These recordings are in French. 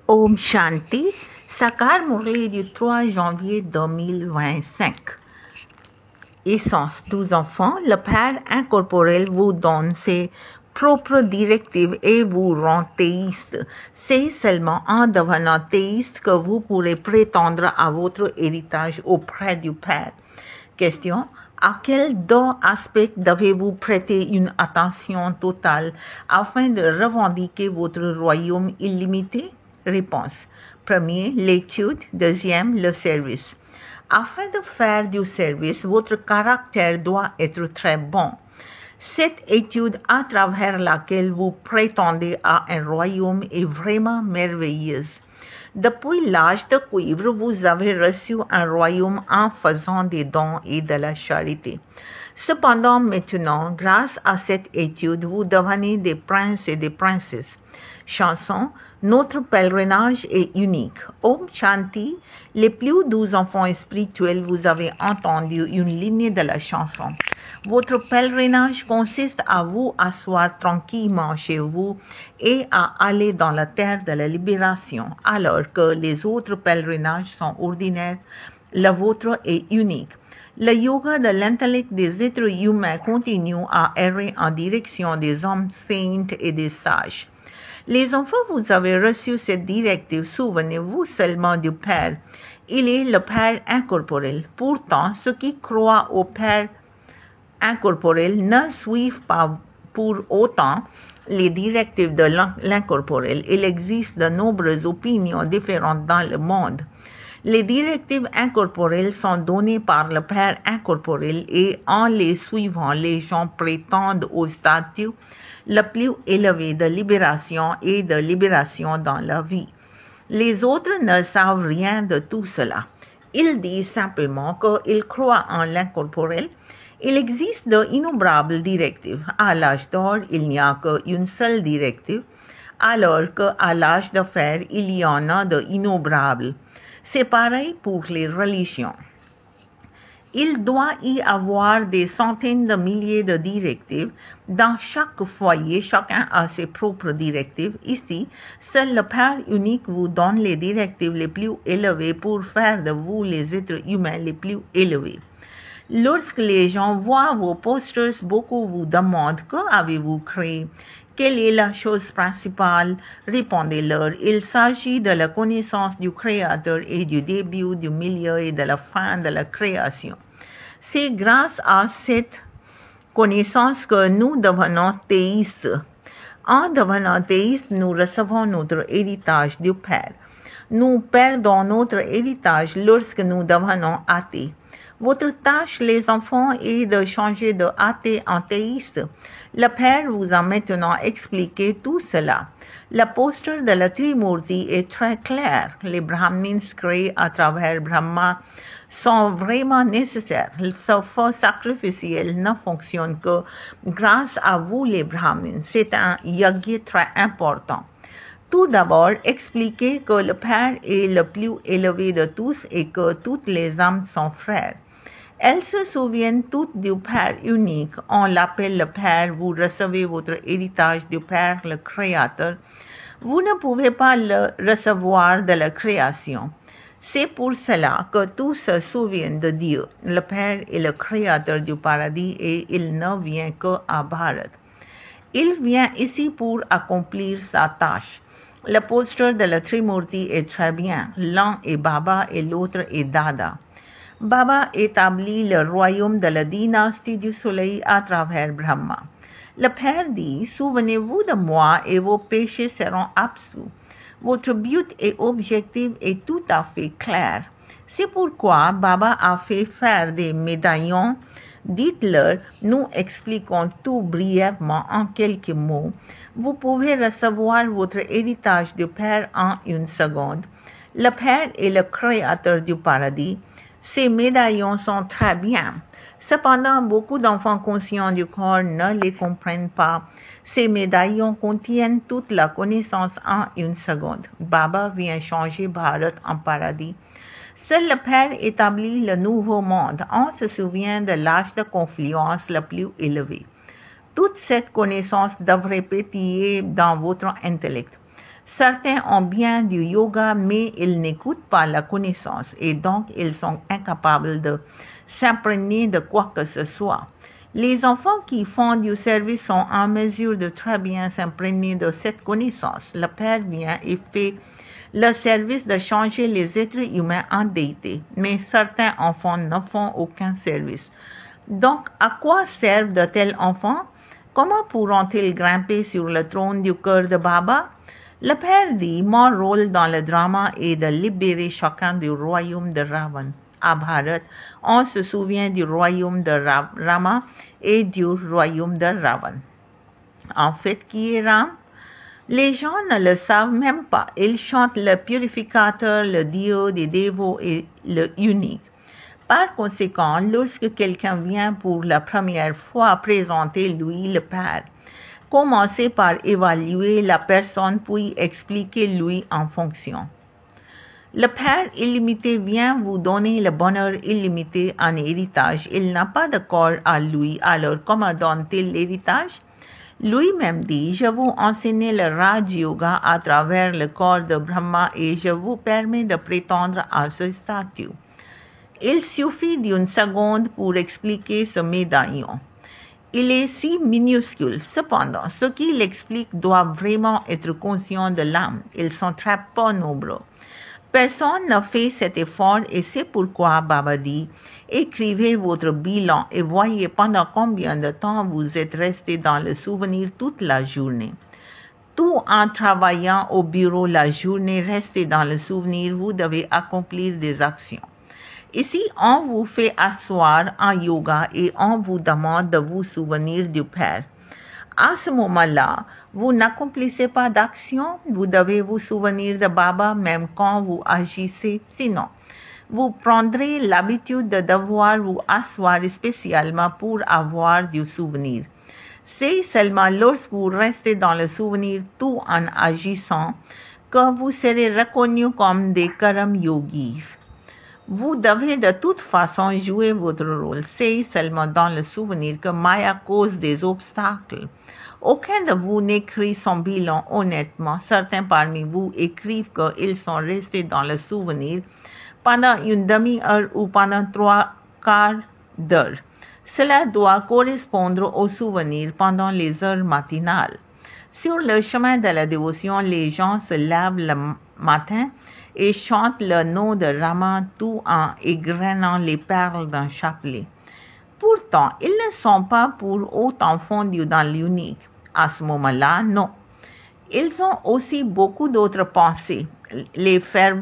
Om Shanti, Sakar Murli du 3 janvier 2025. Essence 12 enfants, le Père incorporel vous donne ses propres directives et vous rend théiste. C'est seulement en devenant théiste que vous pourrez prétendre à votre héritage auprès du Père. Question. À quels deux aspects devez-vous prêter une attention totale afin de revendiquer votre royaume illimité? Réponse. Premier, l'étude. Deuxième, le service. Afin de faire du service, votre caractère doit être très bon. Cette étude à travers laquelle vous prétendez à un royaume est vraiment merveilleuse. Depuis l'âge de cuivre, vous avez reçu un royaume en faisant des dons et de la charité. Cependant, maintenant, grâce à cette étude, vous devenez des princes et des princesses. Chanson. Notre pèlerinage est unique. Om Shanti, les plus doux enfants spirituels, vous avez entendu une ligne de la chanson. Votre pèlerinage consiste à vous asseoir tranquillement chez vous et à aller dans la terre de la libération, alors que les autres pèlerinages sont ordinaires. Le vôtre est unique. Le yoga de l'intellect des êtres humains continue à errer en direction des hommes saints et des sages. Les enfants, vous avez reçu cette directive, souvenez-vous seulement du Père. Il est le Père incorporel. Pourtant, ceux qui croient au Père incorporel ne suivent pas pour autant les directives de l'incorporel. Il existe de nombreuses opinions différentes dans le monde. Les directives incorporelles sont données par le Père incorporel et en les suivant, les gens prétendent au statut le plus élevé de libération et de libération dans la vie. Les autres ne savent rien de tout cela. Ils disent simplement qu'ils croient en l'incorporel. Il existe d'innombrables directives. À l'âge d'or, il n'y a qu'une seule directive, alors qu'à l'âge de fer, il y en a d'innombrables. C'est pareil pour les religions. Il doit y avoir des centaines de milliers de directives. Dans chaque foyer, chacun a ses propres directives. Ici, seul le Père unique vous donne les directives les plus élevées pour faire de vous les êtres humains les plus élevés. Lorsque les gens voient vos posters, beaucoup vous demandent « Que avez-vous créé ?» Quelle est la chose principale? Répondez-leur. Il s'agit de la connaissance du Créateur et du début, du milieu et de la fin de la création. C'est grâce à cette connaissance que nous devenons théistes. En devenant théistes, nous recevons notre héritage du Père. Nous perdons notre héritage lorsque nous devenons athées. Votre tâche, les enfants, est de changer de athée en théiste. Le Père vous a maintenant expliqué tout cela. Le poster de la Trimurti est très clair. Les Brahmins créés à travers Brahma sont vraiment nécessaires. Ce feu sacrificiel ne fonctionne que grâce à vous, les Brahmins. C'est un yajna très important. Tout d'abord, expliquez que le Père est le plus élevé de tous et que toutes les âmes sont frères. Elles se souviennent toutes du Père unique. On l'appelle le Père. Vous recevez votre héritage du Père, le Créateur. Vous ne pouvez pas le recevoir de la création. C'est pour cela que tous se souviennent de Dieu. Le Père est le Créateur du paradis et il ne vient qu'à Bharat. Il vient ici pour accomplir sa tâche. Le poster de la Trimurti est très bien. L'un est Baba et l'autre est Dada. Baba établit le royaume de la dynastie du soleil à travers Brahma. Le Père dit, souvenez-vous de moi et vos péchés seront absous. Votre but et objectif est tout à fait clair. C'est pourquoi Baba a fait faire des médaillons. Dites-leur, nous expliquons tout brièvement en quelques mots. Vous pouvez recevoir votre héritage du Père en une seconde. Le Père est le Créateur du paradis. Ces médaillons sont très bien. Cependant, beaucoup d'enfants conscients du corps ne les comprennent pas. Ces médaillons contiennent toute la connaissance en une seconde. Baba vient changer Bharat en paradis. Seul le Père établit le nouveau monde. On se souvient de l'âge de confluence le plus élevé. Toute cette connaissance devrait pétiller dans votre intellect. Certains ont bien du yoga, mais ils n'écoutent pas la connaissance et donc ils sont incapables de s'imprégner de quoi que ce soit. Les enfants qui font du service sont en mesure de très bien s'imprégner de cette connaissance. Le Père vient et fait le service de changer les êtres humains en déité, mais certains enfants ne font aucun service. Donc, à quoi servent de tels enfants? Comment pourront-ils grimper sur le trône du cœur de Baba? Le Père dit, mon rôle dans le drama est de libérer chacun du royaume de Ravan. À Bharat, on se souvient du royaume de Rama et du royaume de Ravan. En fait, qui est Ram? Les gens ne le savent même pas. Ils chantent le purificateur, le Dieu des dévots et le unique. Par conséquent, lorsque quelqu'un vient pour la première fois présenter lui le Père, commencez par évaluer la personne puis expliquez-lui en fonction. Le Père illimité vient vous donner le bonheur illimité en héritage. Il n'a pas de corps à lui, alors comment donne-t-il l'héritage? Lui-même dit, je vous enseigne le Raj Yoga à travers le corps de Brahma et je vous permets de prétendre à ce statut. Il suffit d'une seconde pour expliquer ce médaillon. Il est si minuscule. Cependant, ceux qui l'expliquent doivent vraiment être conscients de l'âme. Ils sont très peu nombreux. Personne n'a fait cet effort et c'est pourquoi Baba dit, écrivez votre bilan et voyez pendant combien de temps vous êtes resté dans le souvenir toute la journée. Tout en travaillant au bureau la journée, restez dans le souvenir, vous devez accomplir des actions. Ici, on vous fait asseoir en yoga et on vous demande de vous souvenir du Père. À ce moment-là, vous n'accomplissez pas d'action, vous devez vous souvenir de Baba même quand vous agissez, sinon, vous prendrez l'habitude de devoir vous asseoir spécialement pour avoir du souvenir. C'est seulement lorsque vous restez dans le souvenir tout en agissant que vous serez reconnus comme des Karam Yogis. Vous devez de toute façon jouer votre rôle. C'est seulement dans le souvenir que Maya cause des obstacles. Aucun de vous n'écrit son bilan honnêtement. Certains parmi vous écrivent qu'ils sont restés dans le souvenir pendant une demi-heure ou pendant 3/4 d'heure. Cela doit correspondre au souvenir pendant les heures matinales. Sur le chemin de la dévotion, les gens se lavent le matin et chantent le nom de Rama tout en égrenant les perles d'un chapelet. Pourtant, ils ne sont pas pour autant fondus dans l'unique. À ce moment-là, non. Ils ont aussi beaucoup d'autres pensées. Les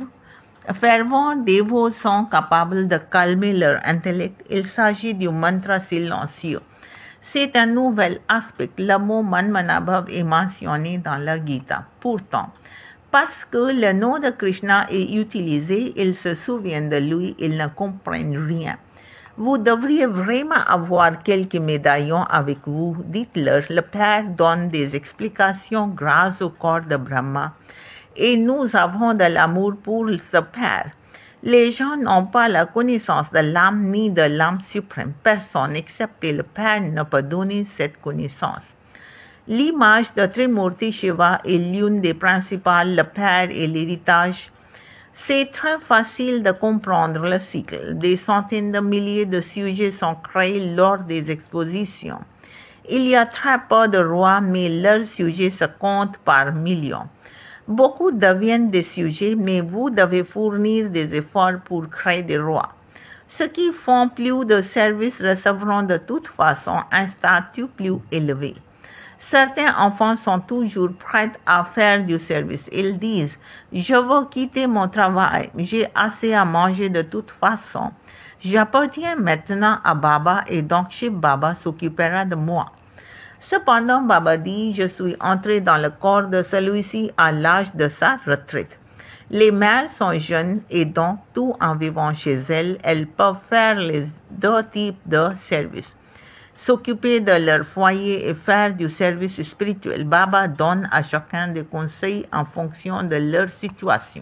fervents dévots sont capables de calmer leur intellect. Il s'agit du mantra silencieux. C'est un nouvel aspect. Le mot Manmanabhav est mentionné dans la Gita. Pourtant, parce que le nom de Krishna est utilisé, ils se souviennent de lui, ils ne comprennent rien. Vous devriez vraiment avoir quelques médaillons avec vous. Dites-leur, le Père donne des explications grâce au corps de Brahma et nous avons de l'amour pour ce Père. Les gens n'ont pas la connaissance de l'âme ni de l'âme suprême. Personne, excepté le Père, ne peut donner cette connaissance. L'image de Trimurti Shiva est l'une des principales, le Père et l'héritage. C'est très facile de comprendre le cycle. Des centaines de milliers de sujets sont créés lors des expositions. Il y a très peu de rois, mais leurs sujets se comptent par millions. Beaucoup deviennent des sujets, mais vous devez fournir des efforts pour créer des rois. Ceux qui font plus de services recevront de toute façon un statut plus élevé. Certains enfants sont toujours prêts à faire du service. Ils disent, je veux quitter mon travail, j'ai assez à manger de toute façon. J'appartiens maintenant à Baba et donc Shiv Baba s'occupera de moi. Cependant, Baba dit, je suis entré dans le corps de celui-ci à l'âge de sa retraite. Les mères sont jeunes et donc, tout en vivant chez elles, elles peuvent faire les deux types de services. S'occuper de leur foyer et faire du service spirituel. Baba donne à chacun des conseils en fonction de leur situation.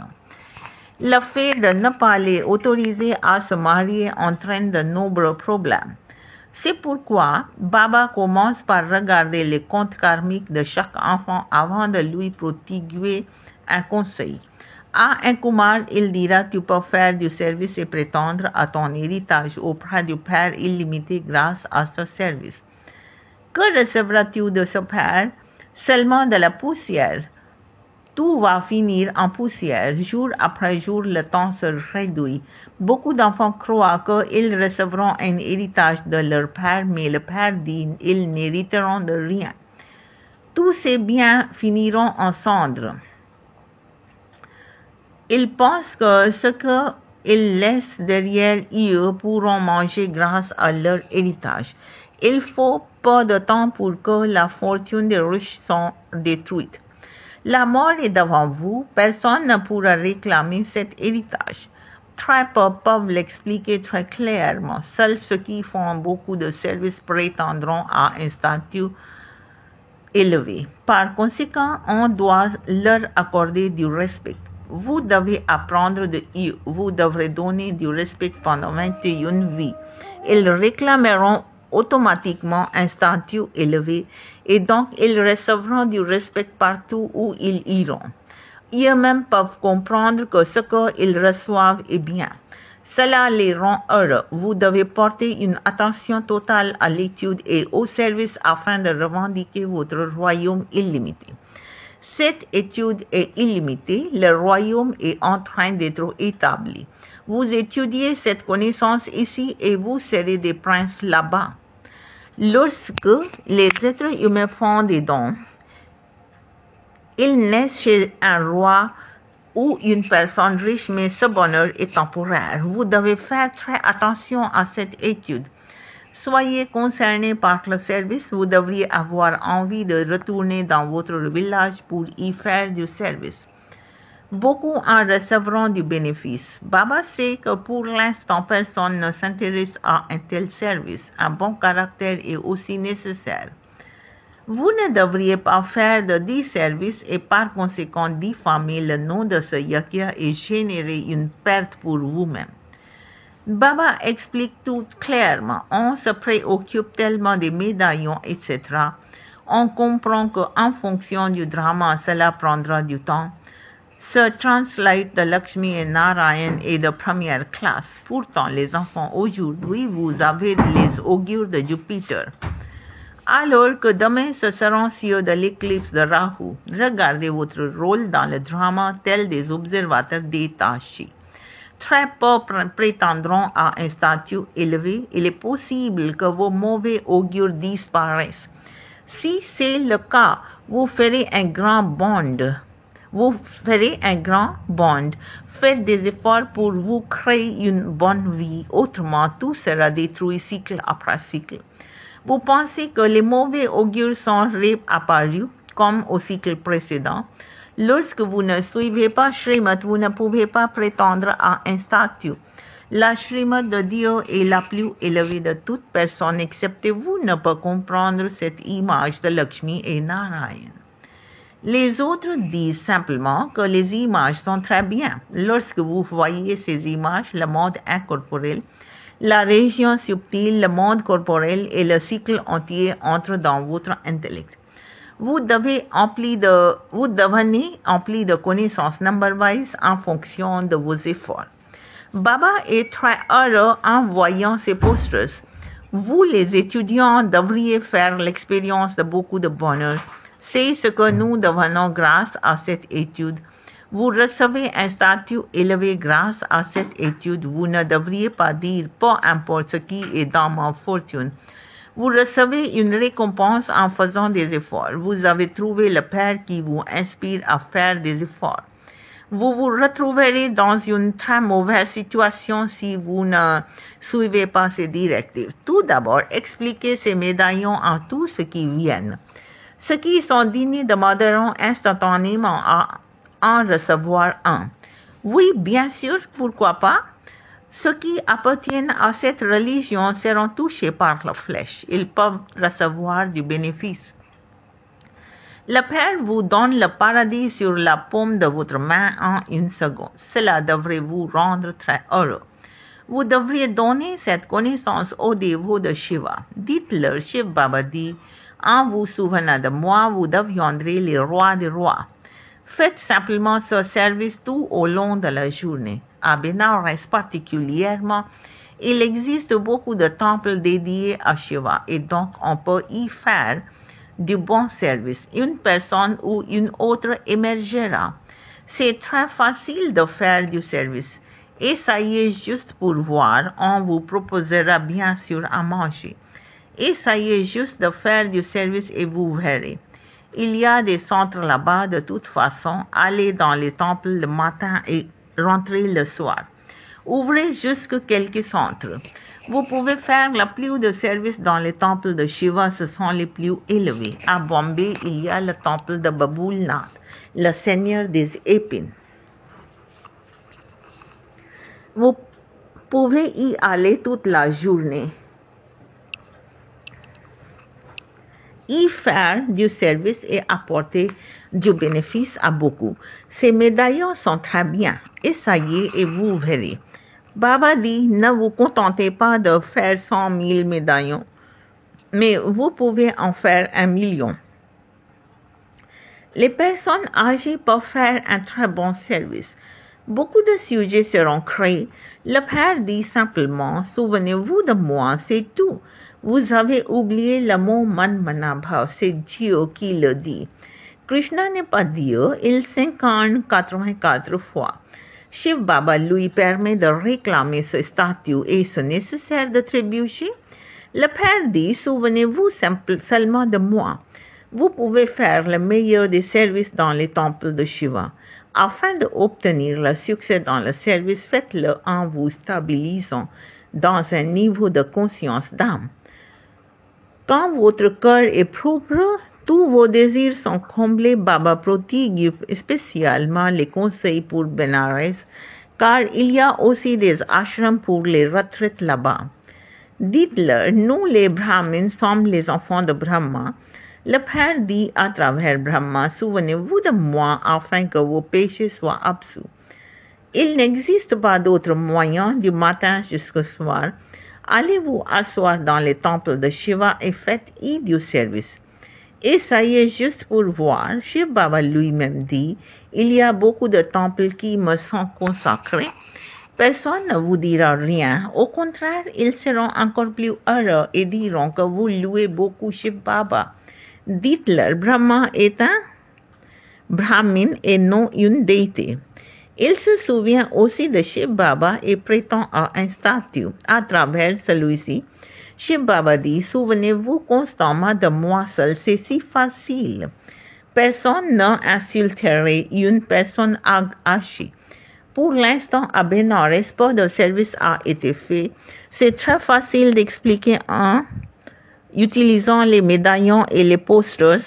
Le fait de ne pas les autoriser à se marier entraîne de nombreux problèmes. C'est pourquoi Baba commence par regarder les comptes karmiques de chaque enfant avant de lui prodiguer un conseil. À un Kumar, il dira, tu peux faire du service et prétendre à ton héritage auprès du Père illimité grâce à ce service. Que recevras-tu de ce Père? Seulement de la poussière. Tout va finir en poussière. Jour après jour, le temps se réduit. Beaucoup d'enfants croient qu'ils recevront un héritage de leur Père, mais le Père dit qu'ils n'hériteront de rien. Tous ces biens finiront en cendres. Ils pensent que ce qu'ils laissent derrière eux pourront manger grâce à leur héritage. Il faut peu de temps pour que la fortune des riches soit détruite. La mort est devant vous, personne ne pourra réclamer cet héritage. Très peu peuvent l'expliquer très clairement. Seuls ceux qui font beaucoup de services prétendront à un statut élevé. Par conséquent, on doit leur accorder du respect. Vous devez apprendre de eux. Vous devrez donner du respect pendant 21 vies. Ils réclameront automatiquement un statut élevé et donc ils recevront du respect partout où ils iront. Eux-mêmes peuvent comprendre que ce qu'ils reçoivent est bien. Cela les rend heureux. Vous devez porter une attention totale à l'étude et au service afin de revendiquer votre royaume illimité. Cette étude est illimitée, le royaume est en train d'être établi. Vous étudiez cette connaissance ici et vous serez des princes là-bas. Lorsque les êtres humains font des dons, ils naissent chez un roi ou une personne riche, mais ce bonheur est temporaire. Vous devez faire très attention à cette étude. Soyez concernés par le service, vous devriez avoir envie de retourner dans votre village pour y faire du service. Beaucoup en recevront du bénéfice. Baba sait que pour l'instant, personne ne s'intéresse à un tel service. Un bon caractère est aussi nécessaire. Vous ne devriez pas faire de 10 services et par conséquent diffamer le nom de ce yajna et générer une perte pour vous-même. Baba explique tout clairement. On se préoccupe tellement des médaillons, etc. On comprend qu'en fonction du drama, cela prendra du temps. Ce translate de Lakshmi et Narayan est de première classe. Pourtant, les enfants, aujourd'hui, vous avez les augures de Jupiter. Alors que demain, ce seront ceux de l'éclipse de Rahu. Regardez votre rôle dans le drama tel des observateurs détachés. Très peu prétendront à un statut élevé. Il est possible que vos mauvais augures disparaissent. Si c'est le cas, vous ferez un grand bond. Faites des efforts pour vous créer une bonne vie. Autrement, tout sera détruit cycle après cycle. Vous pensez que les mauvais augures sont réapparus, comme au cycle précédent. Lorsque vous ne suivez pas Srimad, vous ne pouvez pas prétendre à un statut. La Srimad de Dieu est la plus élevée de toute personne, excepté vous ne peut comprendre cette image de Lakshmi et Narayan. Les autres disent simplement que les images sont très bien. Lorsque vous voyez ces images, le monde incorporel, la région subtile, le monde corporel et le cycle entier entrent dans votre intellect. Vous devenez empli de connaissances number-wise en fonction de vos efforts. Baba est très heureux en voyant ces posters. Vous, les étudiants, devriez faire l'expérience de beaucoup de bonheur. C'est ce que nous devenons grâce à cette étude. Vous recevez un statut élevé grâce à cette étude. Vous ne devriez pas dire « peu importe ce qui est dans ma fortune ». Vous recevez une récompense en faisant des efforts. Vous avez trouvé le Père qui vous inspire à faire des efforts. Vous vous retrouverez dans une très mauvaise situation si vous ne suivez pas ces directives. Tout d'abord, expliquez ces médaillons à tous ceux qui viennent. Ceux qui sont dignes demanderont instantanément à en recevoir un. Oui, bien sûr, pourquoi pas? Ceux qui appartiennent à cette religion seront touchés par la flèche. Ils peuvent recevoir du bénéfice. Le Père vous donne le paradis sur la paume de votre main en une seconde. Cela devrait vous rendre très heureux. Vous devriez donner cette connaissance aux dévots de Shiva. Dites-leur, Shiv Baba dit, en vous souvenant de moi, vous deviendrez les rois des rois. Faites simplement ce service tout au long de la journée. À Benares particulièrement, il existe beaucoup de temples dédiés à Shiva et donc on peut y faire du bon service. Une personne ou une autre émergera. C'est très facile de faire du service. Essayez juste pour voir, on vous proposera bien sûr à manger. Essayez juste de faire du service et vous verrez. Il y a des centres là-bas de toute façon. Allez dans les temples le matin et rentrez le soir. Ouvrez jusque quelques centres. Vous pouvez faire le plus de services dans les temples de Shiva, ce sont les plus élevés. À Bombay, il y a le temple de Babulnath, le seigneur des épines. Vous pouvez y aller toute la journée, y faire du service et apporter du bénéfice à beaucoup. Ces médaillons sont très bien. Essayez et vous verrez. Baba dit, ne vous contentez pas de faire 100 000 médaillons, mais vous pouvez en faire 1 million. Les personnes âgées peuvent faire un très bon service. Beaucoup de sujets seront créés. Le Père dit simplement, souvenez-vous de moi, c'est tout. Vous avez oublié le mot Manmanabhav, c'est Dieu qui le dit. Krishna n'est pas Dieu, il s'incarne 84 fois. Shiv Baba lui permet de réclamer ce statut et ce nécessaire de trébucher. Le Père dit, souvenez-vous seulement de moi. Vous pouvez faire le meilleur des services dans les temples de Shiva. Afin d'obtenir le succès dans le service, faites-le en vous stabilisant dans un niveau de conscience d'âme. Quand votre cœur est propre, tous vos désirs sont comblés. Baba prodigue spécialement les conseils pour Benares, car il y a aussi des ashrams pour les retraites là-bas. Dites-leur, nous les Brahmins sommes les enfants de Brahma. Le Père dit à travers Brahma, souvenez-vous de moi afin que vos péchés soient absous. Il n'existe pas d'autre moyen du matin jusqu'au soir. Allez vous asseoir dans les temples de Shiva et faites-y du service. Essayez juste pour voir. Shiv Baba lui-même dit, il y a beaucoup de temples qui me sont consacrés. Personne ne vous dira rien. Au contraire, ils seront encore plus heureux et diront que vous louez beaucoup Shiv Baba. Dites-leur, Brahma est un Brahmin et non une déité. Il se souvient aussi de Shiv Baba et prétend à un statut. À travers celui-ci, Shiv Baba dit, souvenez-vous constamment de moi seul, c'est si facile. Personne n'a insulté une personne âgée. Pour l'instant, à Benares, pas de service a été fait. C'est très facile d'expliquer en utilisant les médaillons et les posters.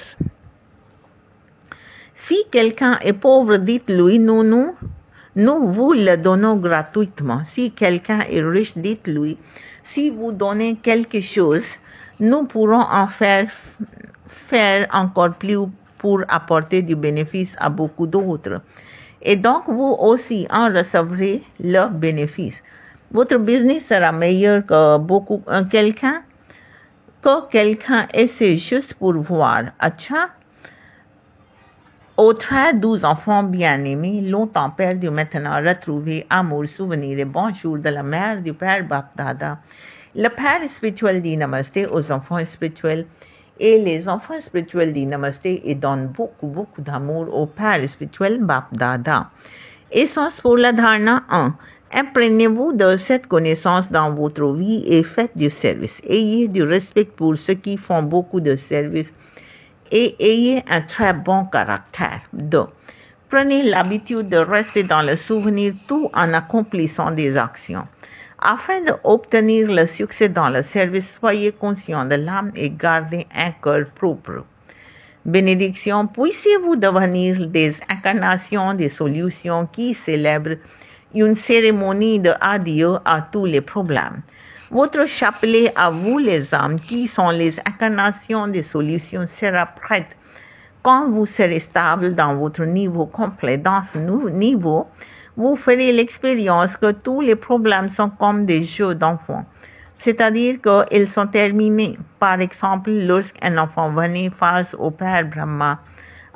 Si quelqu'un est pauvre, dites-lui, nous vous le donnons gratuitement. Si quelqu'un est riche, dites-lui, si vous donnez quelque chose, nous pourrons en faire encore plus pour apporter du bénéfice à beaucoup d'autres. Et donc, vous aussi en recevrez le bénéfice. Votre business sera meilleur que quelqu'un essaie juste pour voir. Acha, aux très doux enfants bien-aimés, longtemps perdus, maintenant retrouvés, amour, souvenir et bonjour de la mère du Père Bapdada. Le Père spirituel dit Namasté aux enfants spirituels et les enfants spirituels disent Namasté et donnent beaucoup d'amour au Père spirituel Bapdada. Essence pour la dharana 1. Imprégnez-vous de cette connaissance dans votre vie et faites du service. Ayez du respect pour ceux qui font beaucoup de services et ayez un très bon caractère. 2. Prenez l'habitude de rester dans le souvenir tout en accomplissant des actions. Afin d'obtenir le succès dans le service, soyez conscient de l'âme et gardez un cœur propre. Bénédiction, puissiez-vous devenir des incarnations, des solutions qui célèbrent une cérémonie de adieu à tous les problèmes. Votre chapelet à vous les âmes qui sont les incarnations des solutions sera prête quand vous serez stable dans votre niveau complet. Dans ce niveau, vous ferez l'expérience que tous les problèmes sont comme des jeux d'enfants, c'est-à-dire qu'ils sont terminés. Par exemple, lorsqu'un enfant venait face au Père Brahma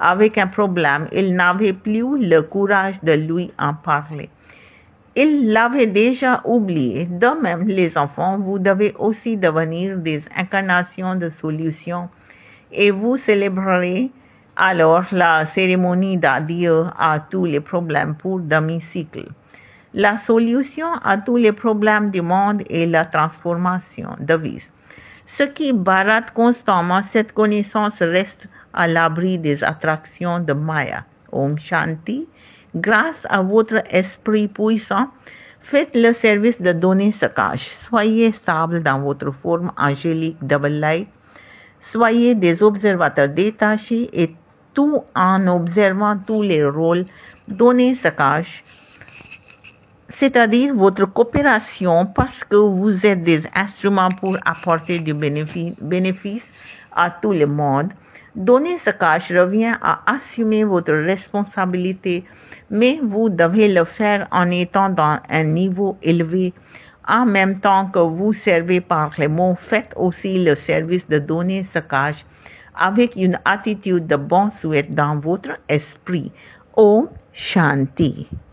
avec un problème, il n'avait plus le courage de lui en parler. Il l'avait déjà oublié. De même, les enfants, vous devez aussi devenir des incarnations de solutions et vous célébrerez alors la cérémonie d'adieu à tous les problèmes pour demi-cycle. La solution à tous les problèmes du monde est la transformation de vie. Ce qui barate constamment cette connaissance reste à l'abri des attractions de Maya. Om Shanti. Grâce à votre esprit puissant, faites le service de donner ce cash. Soyez stable dans votre forme angélique double light. Soyez des observateurs détachés et tout en observant tous les rôles. Donnez ce cash, c'est-à-dire votre coopération parce que vous êtes des instruments pour apporter du bénéfice à tout le monde. Donner ce cash revient à assumer votre responsabilité, mais vous devez le faire en étant dans un niveau élevé. En même temps que vous servez par les mots, faites aussi le service de donner ce cash avec une attitude de bon souhait dans votre esprit. Om Shanti.